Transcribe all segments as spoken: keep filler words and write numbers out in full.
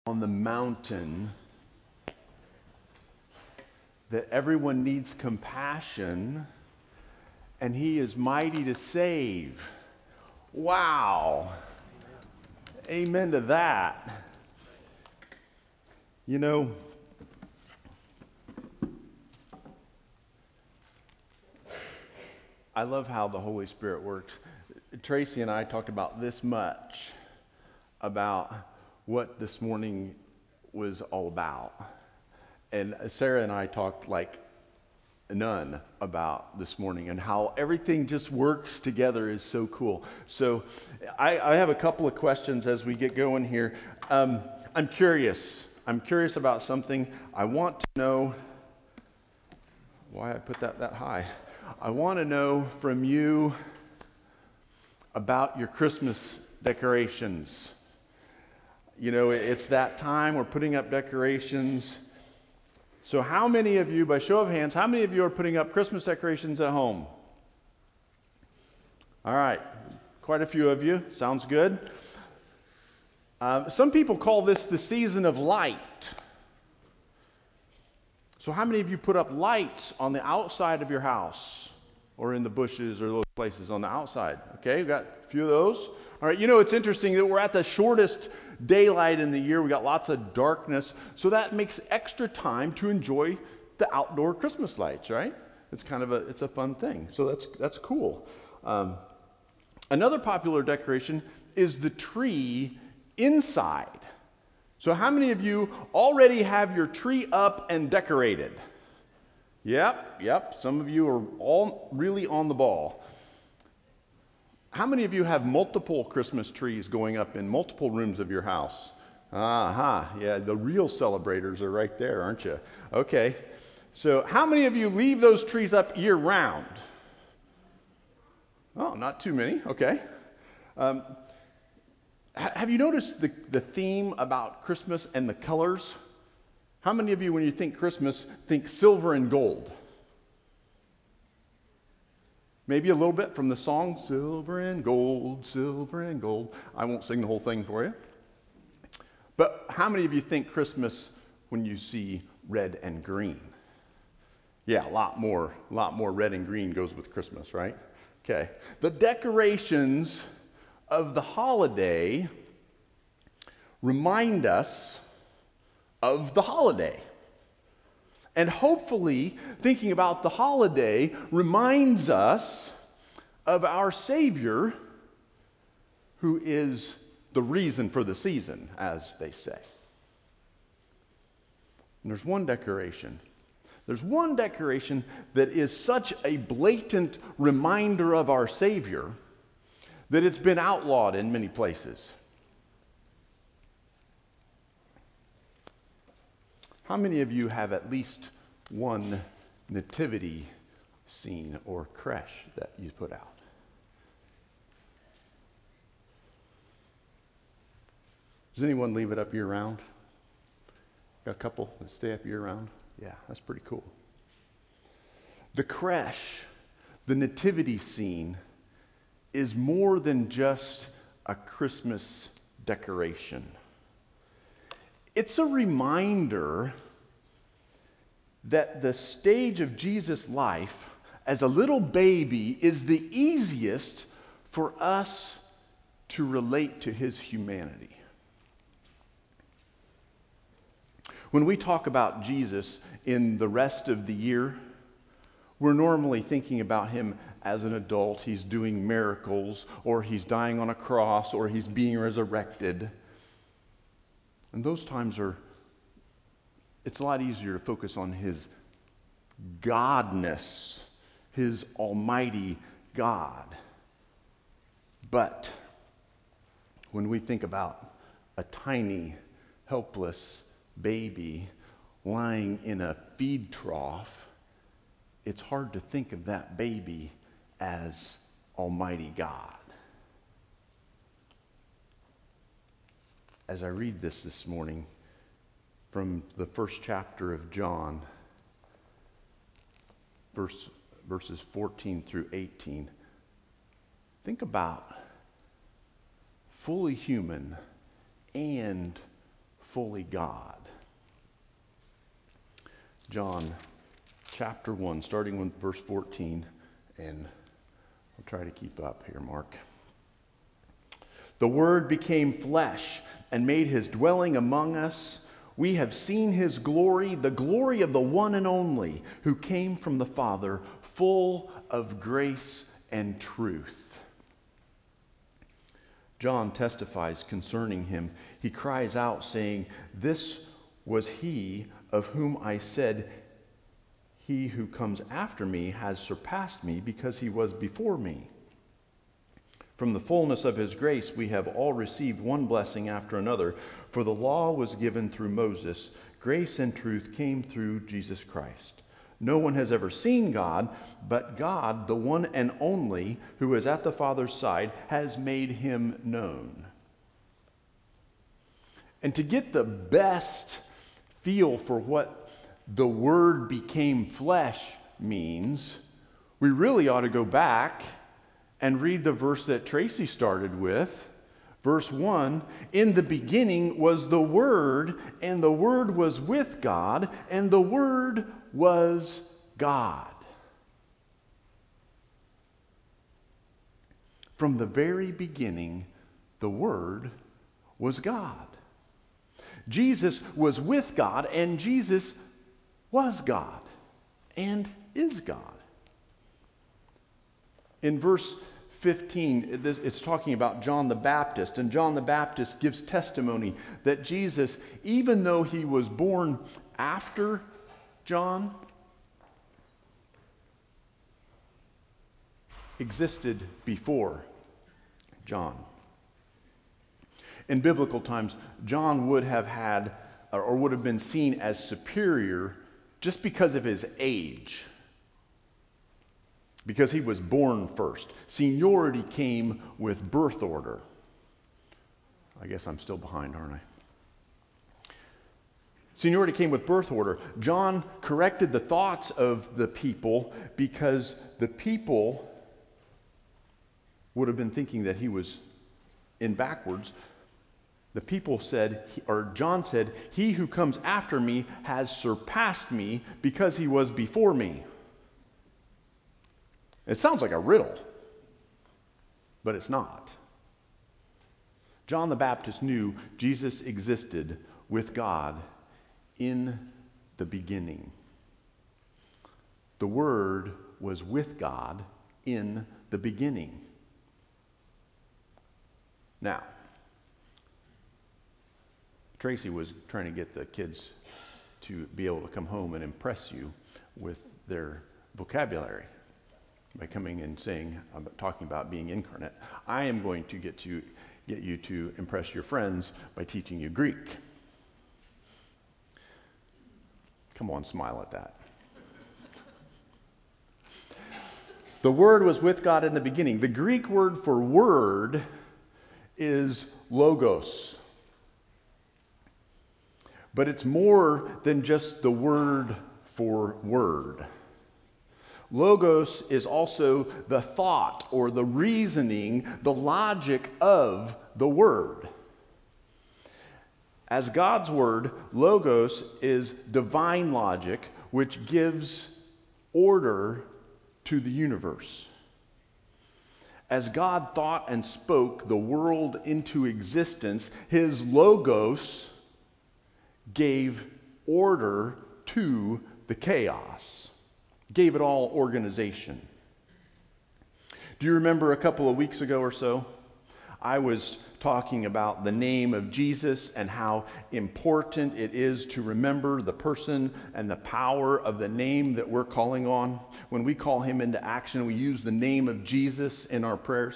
on the mountain that everyone needs compassion and he is mighty to save. Wow. Amen to that. You know, I love how the Holy Spirit works. Tracy and I talked about this much about what this morning was all about. And Sarah and I talked like none about this morning, and how everything just works together is so cool. So I, I have a couple of questions as we get going here. Um, I'm curious. I'm curious about something. I want to know why I put that that high. I want to know from you about your Christmas decorations. You know, it's that time, we're putting up decorations. So how many of you, by show of hands, how many of you are putting up Christmas decorations at home? All right, quite a few of you. Sounds good. Uh, some people call this the season of light. So how many of you put up lights on the outside of your house or in the bushes or those places on the outside? Okay, we've got a few of those. All right, you know, it's interesting that we're at the shortest daylight in the year. We got lots of darkness, so that makes extra time to enjoy the outdoor Christmas lights, right? It's kind of a it's a fun thing. So that's that's cool. Um, another popular decoration is the tree inside. So how many of you already have your tree up and decorated? Yep, yep. Some of you are all really on the ball. How many of you have multiple Christmas trees going up in multiple rooms of your house? Aha, yeah, the real celebrators are right there, aren't you? Okay, so how many of you leave those trees up year-round? Oh, not too many, okay. Um, ha- have you noticed the, the theme about Christmas and the colors? How many of you, when you think Christmas, think silver and gold? Maybe a little bit from the song, Silver and Gold, Silver and Gold. I won't sing the whole thing for you. But how many of you think Christmas when you see red and green? Yeah, a lot more, a lot more red and green goes with Christmas, right? Okay. The decorations of the holiday remind us of the holiday. And hopefully, thinking about the holiday reminds us of our Savior, who is the reason for the season, as they say. And there's one decoration. There's one decoration that is such a blatant reminder of our Savior that it's been outlawed in many places. How many of you have at least one nativity scene or creche that you put out? Does anyone leave it up year-round? Got a couple that stay up year-round? Yeah, that's pretty cool. The creche, the nativity scene, is more than just a Christmas decoration. It's a reminder that the stage of Jesus' life as a little baby is the easiest for us to relate to his humanity. When we talk about Jesus in the rest of the year, we're normally thinking about him as an adult. He's doing miracles, or he's dying on a cross, or he's being resurrected. And those times are, it's a lot easier to focus on his godness, his almighty God. But when we think about a tiny, helpless baby lying in a feed trough, it's hard to think of that baby as almighty God. As I read this this morning from the first chapter of John, verse, verses fourteen through eighteen, think about fully human and fully God. John chapter one, starting with verse fourteen, and I'll try to keep up here, Mark. The Word became flesh and made his dwelling among us. We have seen his glory, the glory of the one and only, who came from the Father, full of grace and truth. John testifies concerning him. He cries out, saying, "This was he of whom I said, he who comes after me has surpassed me, because he was before me." From the fullness of his grace we have all received one blessing after another. For the law was given through Moses. Grace and truth came through Jesus Christ. No one has ever seen God, but God, the one and only, who is at the Father's side, has made him known. And to get the best feel for what the Word became flesh means, we really ought to go back and read the verse that Tracy started with. Verse one, in the beginning was the Word, and the Word was with God, and the Word was God. From the very beginning, the Word was God. Jesus was with God, and Jesus was God and is God. In verse fifteen, it's talking about John the Baptist, and John the Baptist gives testimony that Jesus, even though he was born after John, existed before John. In biblical times, John would have had, or would have been seen as superior just because of his age. Because he was born first. Seniority came with birth order. I guess I'm still behind, aren't I? Seniority came with birth order. John corrected the thoughts of the people because the people would have been thinking that he was in backwards. The people said, or John said, "He who comes after me has surpassed me because he was before me." It sounds like a riddle, but it's not. John the Baptist knew Jesus existed with God in the beginning. The Word was with God in the beginning. Now, Tracy was trying to get the kids to be able to come home and impress you with their vocabulary by coming and saying, I'm talking about being incarnate. I am going to get to get you to impress your friends by teaching you Greek. Come on, smile at that. The Word was with God in the beginning. The Greek word for word is logos. But it's more than just the word for word. Logos is also the thought or the reasoning, the logic of the Word. As God's Word, Logos is divine logic which gives order to the universe. As God thought and spoke the world into existence, his Logos gave order to the chaos. Gave it all organization. Do you remember a couple of weeks ago or so, I was talking about the name of Jesus and how important it is to remember the person and the power of the name that we're calling on. When we call him into action, we use the name of Jesus in our prayers.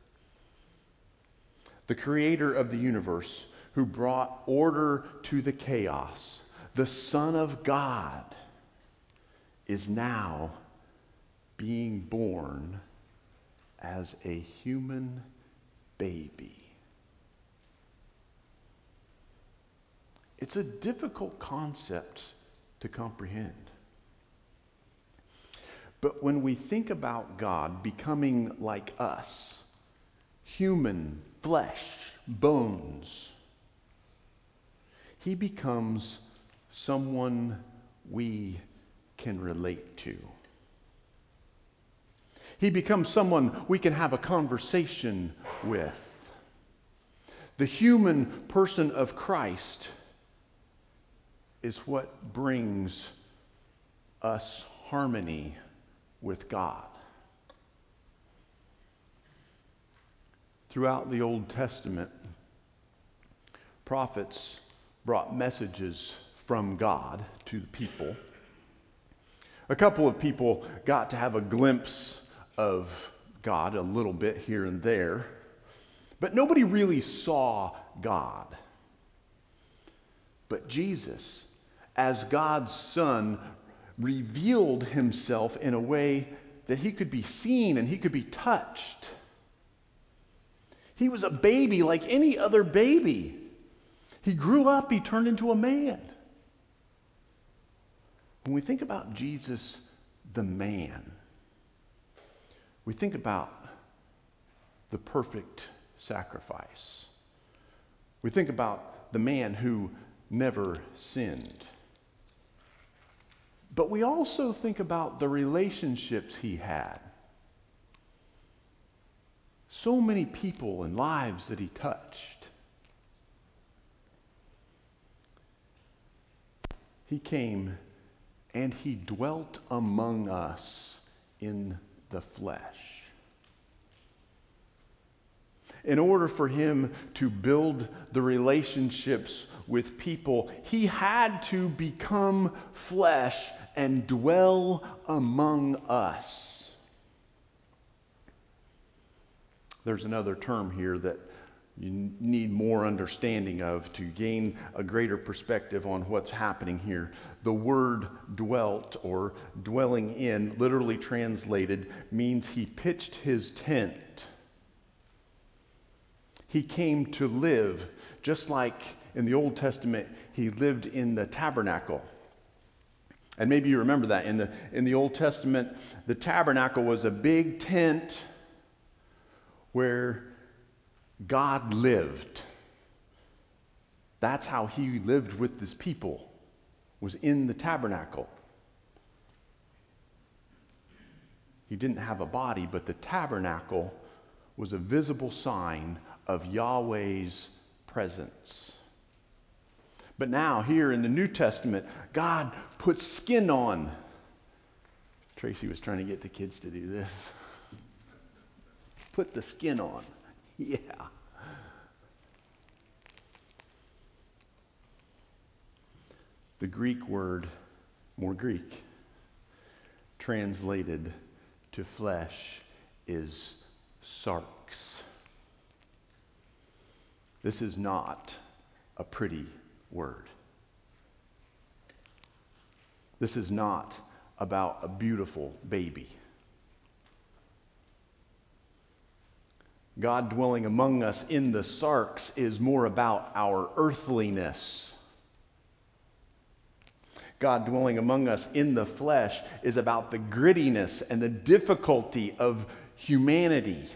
The creator of the universe, who brought order to the chaos, the Son of God, is now being born as a human baby. It's a difficult concept to comprehend. But when we think about God becoming like us, human, flesh, bones, he becomes someone we can relate to. He becomes someone we can have a conversation with. The human person of Christ is what brings us harmony with God. Throughout the Old Testament, prophets brought messages from God to the people. A couple of people got to have a glimpse of God a little bit here and there, but nobody really saw God. But Jesus, as God's Son, revealed himself in a way that he could be seen and he could be touched. He was a baby like any other baby. He grew up, he turned into a man. When we think about Jesus, the man, we think about the perfect sacrifice. We think about the man who never sinned. But we also think about the relationships he had. So many people and lives that he touched. He came and he dwelt among us in the flesh. In order for him to build the relationships with people, he had to become flesh and dwell among us. There's another term here that you need more understanding of to gain a greater perspective on what's happening here. The word dwelt, or dwelling in, literally translated, means he pitched his tent. He came to live, just like in the Old Testament, he lived in the tabernacle. And maybe you remember that. In the, in the Old Testament, the tabernacle was a big tent where God lived. That's how he lived with his people, was in the tabernacle. He didn't have a body, but the tabernacle was a visible sign of Yahweh's presence. But now, here in the New Testament, God puts skin on. Tracy was trying to get the kids to do this. Put the skin on. Yeah. The Greek word, more Greek, translated to flesh is sarx. This is not a pretty word. This is not about a beautiful baby. God dwelling among us in the sarx is more about our earthliness. God dwelling among us in the flesh is about the grittiness and the difficulty of humanity.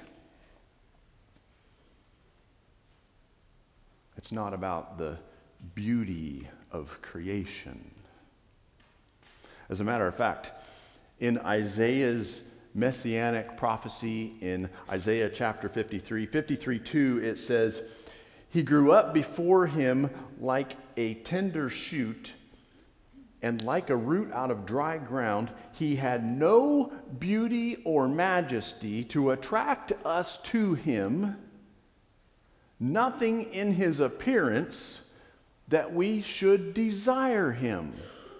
It's not about the beauty of creation. As a matter of fact, in Isaiah's messianic prophecy in Isaiah chapter fifty-three, fifty-three two, it says, "He grew up before him like a tender shoot, and like a root out of dry ground. He had no beauty or majesty to attract us to him, nothing in his appearance that we should desire him."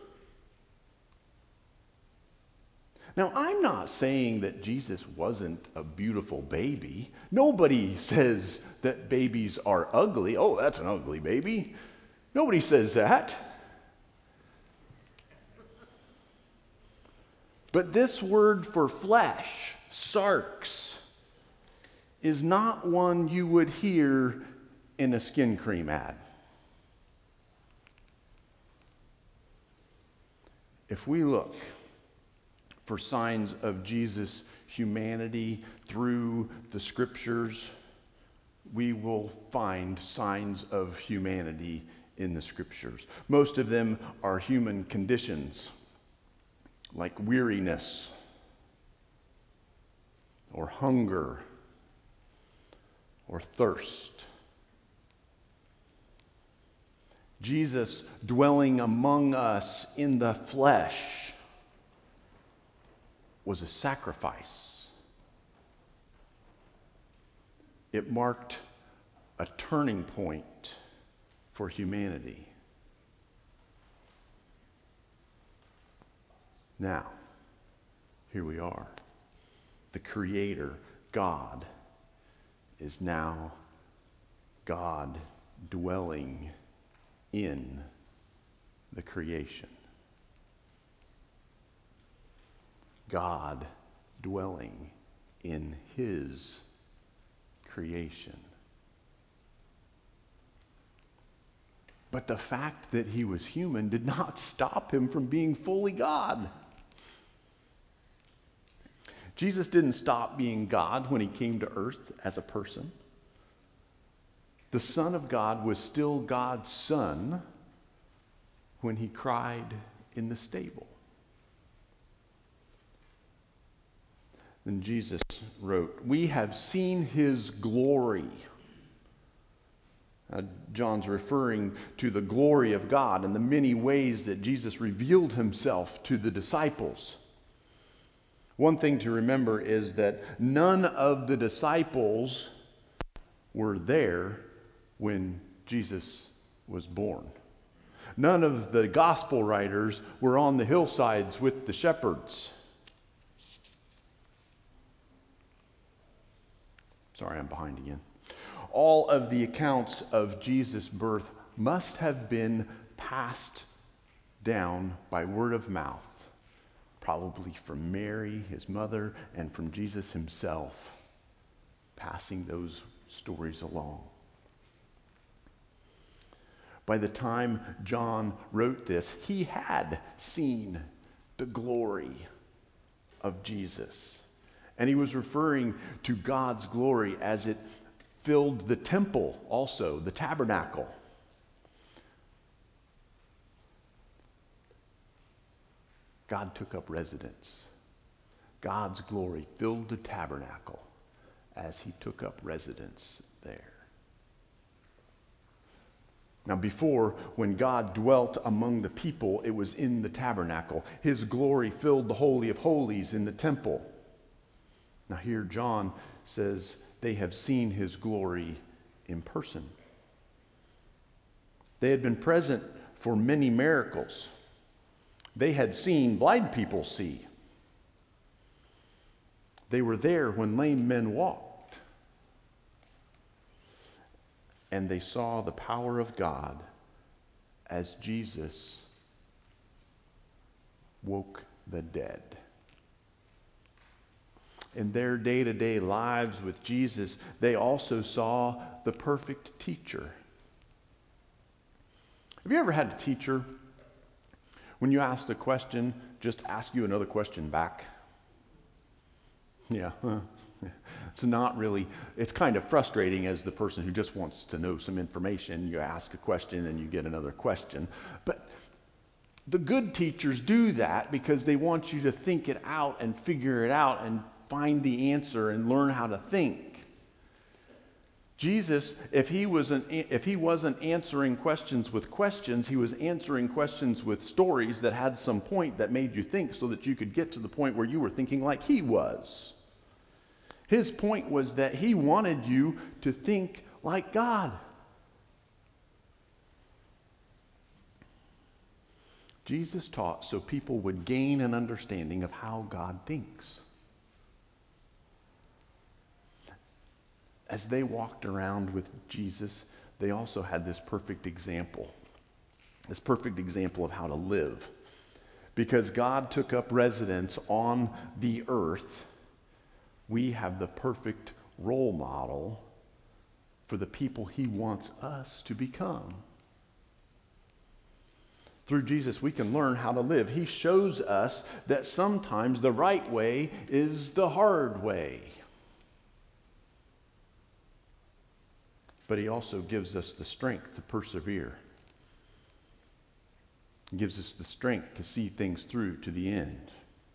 Now, I'm not saying that Jesus wasn't a beautiful baby. Nobody says that babies are ugly. Oh, that's an ugly baby. Nobody says that. But this word for flesh, sarx, is not one you would hear in a skin cream ad. If we look for signs of Jesus' humanity through the scriptures, we will find signs of humanity in the scriptures. Most of them are human conditions, like weariness or hunger or thirst. Jesus dwelling among us in the flesh was a sacrifice. It marked a turning point for humanity. Now, here we are. The Creator, God, is now God dwelling in the creation. God dwelling in His creation. But the fact that He was human did not stop Him from being fully God. Jesus didn't stop being God when He came to earth as a person. The Son of God was still God's Son when He cried in the stable. Then Jesus wrote, "We have seen His glory." Uh, John's referring to the glory of God and the many ways that Jesus revealed Himself to the disciples. One thing to remember is that none of the disciples were there when Jesus was born. None of the gospel writers were on the hillsides with the shepherds. Sorry, I'm behind again. All of the accounts of Jesus' birth must have been passed down by word of mouth, probably from Mary, his mother, and from Jesus himself, passing those stories along. By the time John wrote this, he had seen the glory of Jesus. And he was referring to God's glory as it filled the temple also, the tabernacle. God took up residence. God's glory filled the tabernacle as He took up residence there. Now before, when God dwelt among the people, it was in the tabernacle. His glory filled the Holy of Holies in the temple. Now here John says they have seen His glory in person. They had been present for many miracles. They had seen blind people see. They were there when lame men walked. And they saw the power of God as Jesus woke the dead. In their day-to-day lives with Jesus, they also saw the perfect teacher. Have you ever had a teacher, when you asked a question, just ask you another question back? Yeah, it's not really, it's kind of frustrating as the person who just wants to know some information. You ask a question and you get another question. But the good teachers do that because they want you to think it out and figure it out and find the answer and learn how to think. Jesus, if he wasn't, if he wasn't answering questions with questions, he was answering questions with stories that had some point that made you think so that you could get to the point where you were thinking like he was. His point was that he wanted you to think like God. Jesus taught so people would gain an understanding of how God thinks. As they walked around with Jesus, they also had this perfect example, this perfect example of how to live. Because God took up residence on the earth, we have the perfect role model for the people He wants us to become. Through Jesus, we can learn how to live. He shows us that sometimes the right way is the hard way. But He also gives us the strength to persevere. He gives us the strength to see things through to the end.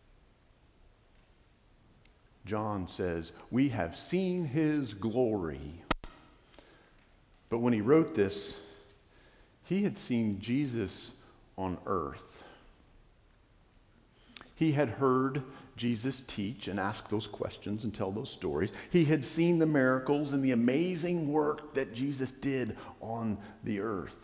John says, we have seen his glory. But when he wrote this, he had seen Jesus on earth. He had heard Jesus teach and ask those questions and tell those stories. He had seen the miracles and the amazing work that Jesus did on the earth.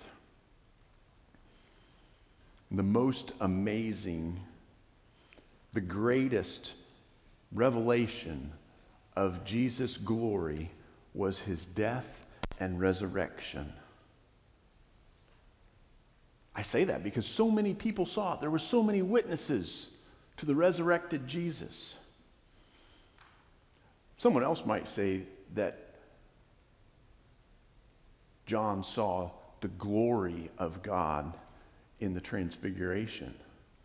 The most amazing, the greatest revelation of Jesus' glory was his death and resurrection. I say that because so many people saw it. There were so many witnesses to the resurrected Jesus. Someone else might say that John saw the glory of God in the Transfiguration.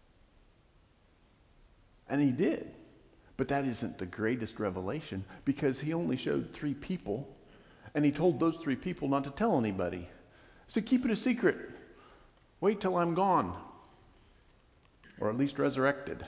And he did. But that isn't the greatest revelation because he only showed three people and he told those three people not to tell anybody. He said, keep it a secret. Wait till I'm gone. Or at least resurrected.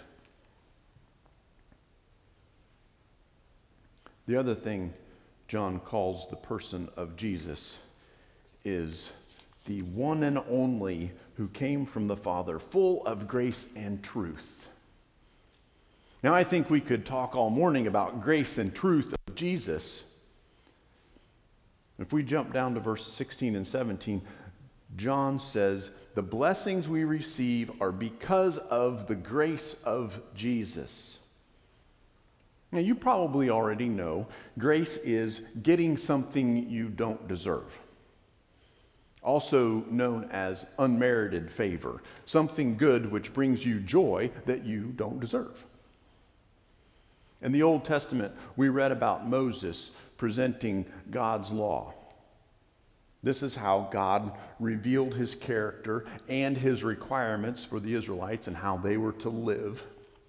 The other thing John calls the person of Jesus is the one and only who came from the Father, full of grace and truth. Now, I think we could talk all morning about grace and truth of Jesus. If we jump down to verse sixteen and seventeen, John says, the blessings we receive are because of the grace of Jesus. Now, you probably already know grace is getting something you don't deserve. Also known as unmerited favor, something good which brings you joy that you don't deserve. In the Old Testament, we read about Moses presenting God's law. This is how God revealed his character and his requirements for the Israelites and how they were to live.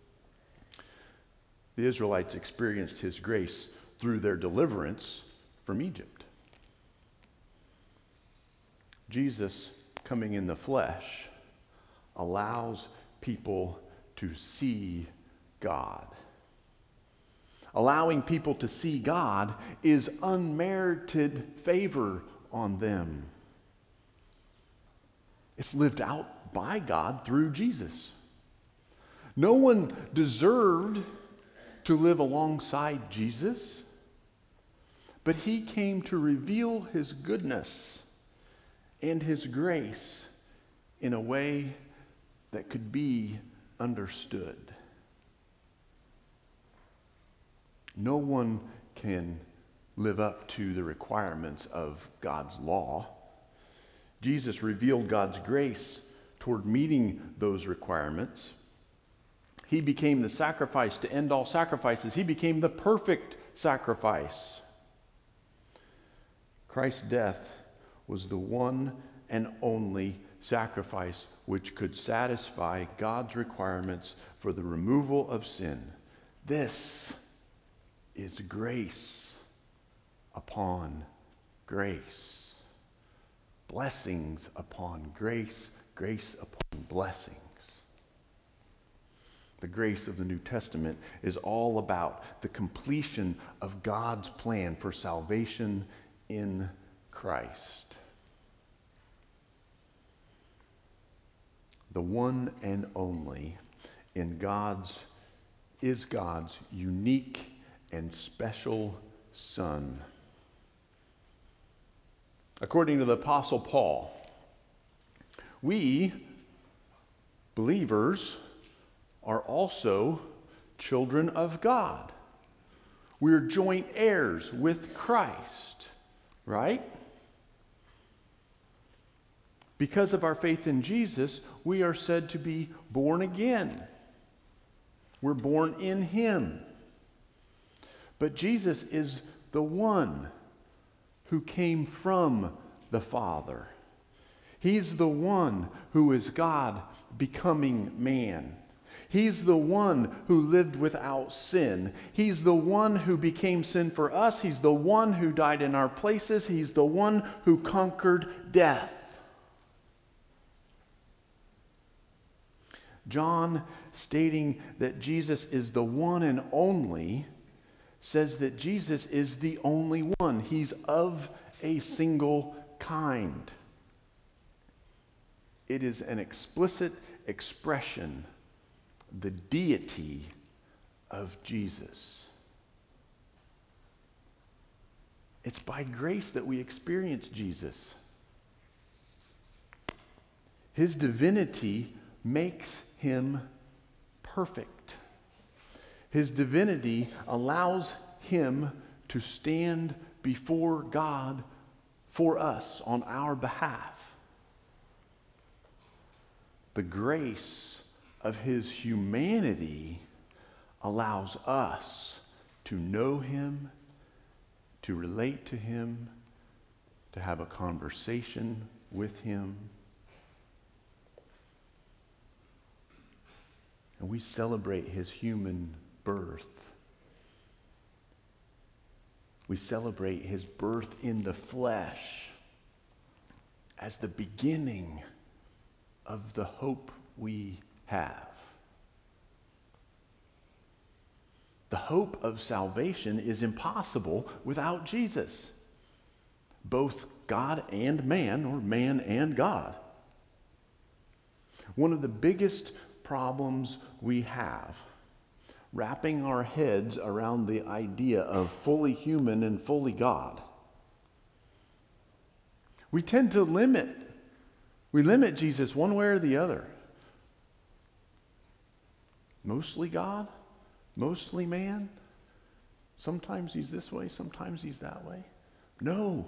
The Israelites experienced his grace through their deliverance from Egypt. Jesus, coming in the flesh, allows people to see God. Allowing people to see God is unmerited favor on them. It's lived out by God through Jesus. No one deserved to live alongside Jesus, but he came to reveal his goodness and his grace in a way that could be understood. No one can live up to the requirements of God's law. Jesus revealed God's grace toward meeting those requirements. He became the sacrifice to end all sacrifices. He became the perfect sacrifice. Christ's death was the one and only sacrifice which could satisfy God's requirements for the removal of sin. This is grace upon grace. Blessings upon grace, grace upon blessings. The grace of the New Testament is all about the completion of God's plan for salvation in Christ. The one and only in God's is God's unique and special Son. According to the Apostle Paul, we, believers, are also children of God. We're joint heirs with Christ, right? Because of our faith in Jesus, we are said to be born again. We're born in him. But Jesus is the one who came from the Father. He's the one who is God becoming man. He's the one who lived without sin. He's the one who became sin for us. He's the one who died in our places. He's the one who conquered death. John, stating that Jesus is the one and only, says that Jesus is the only one. He's of a single kind. It is an explicit expression of the deity of Jesus. It's by grace that we experience Jesus. His divinity makes him perfect. His divinity allows him to stand before God for us on our behalf. The grace of his humanity allows us to know him, to relate to him, to have a conversation with him. And we celebrate his human birth. We celebrate his birth in the flesh as the beginning of the hope we have. The hope of salvation is impossible without Jesus, both God and man, or man and God. One of the biggest problems we have wrapping our heads around the idea of fully human and fully God. We tend to limit, we limit Jesus one way or the other. Mostly God, mostly man. Sometimes he's this way, sometimes he's that way. No.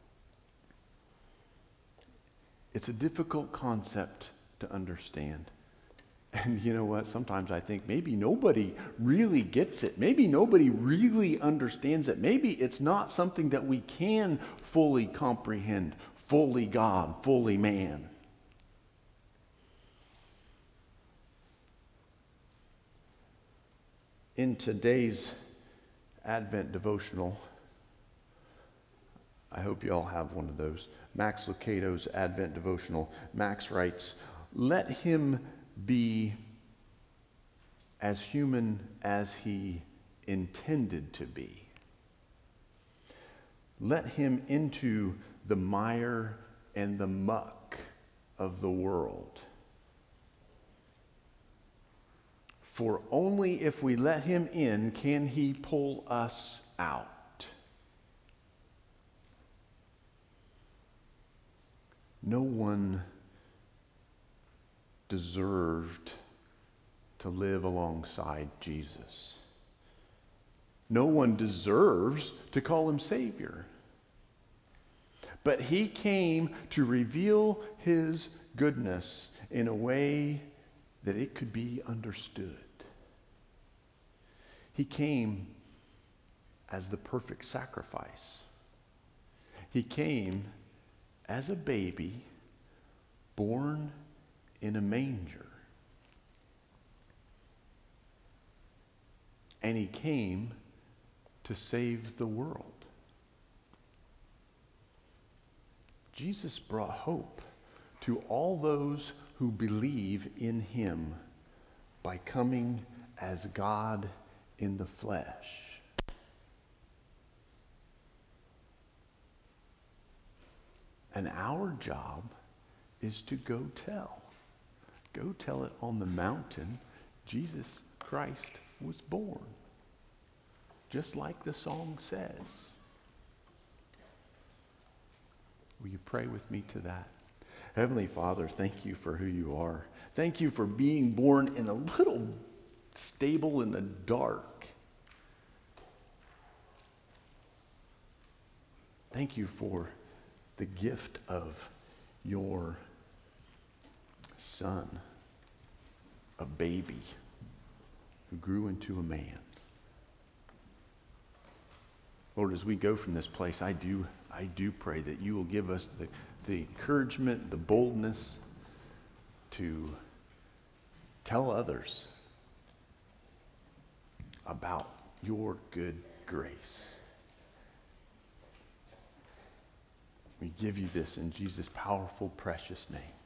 It's a difficult concept to understand. And you know what? Sometimes I think maybe nobody really gets it. Maybe nobody really understands it. Maybe it's not something that we can fully comprehend. Fully God, fully man. In today's Advent devotional, I hope you all have one of those. Max Lucado's Advent devotional. Max writes, "Let him be as human as he intended to be. Let him into the mire and the muck of the world. For only if we let him in can he pull us out. No one deserved to live alongside Jesus. No one deserves to call him Savior. But he came to reveal his goodness in a way that it could be understood. He came as the perfect sacrifice. He came as a baby born in a manger. And he came to save the world. Jesus brought hope to all those who believe in him by coming as God in the flesh. And our job is to go tell. Go tell it on the mountain. Jesus Christ was born. Just like the song says. Will you pray with me to that? Heavenly Father, thank you for who you are. Thank you for being born in a little stable in the dark. Thank you for the gift of your son, a baby who grew into a man. Lord, as we go from this place, I do, I do pray that you will give us the, the encouragement, the boldness to tell others about your good grace. We give you this in Jesus' powerful, precious name.